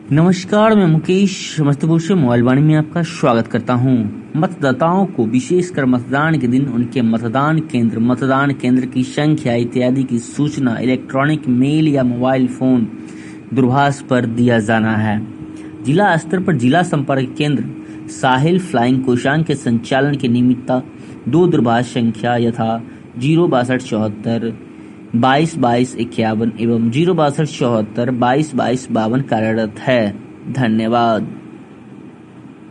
नमस्कार, मैं मुकेश समस्तीपुर से मोबाइल वाणी में आपका स्वागत करता हूं। मतदाताओं को विशेषकर मतदान के दिन उनके मतदान केंद्र की संख्या इत्यादि की सूचना इलेक्ट्रॉनिक मेल या मोबाइल फोन दूरभाष पर दिया जाना है। जिला स्तर पर जिला संपर्क केंद्र साहिल फ्लाइंग कोशांग के संचालन के निमित्त 2 दूरभाष संख्या यथा 06274 222251 एवं 06274 222252 कार्यरत है। धन्यवाद।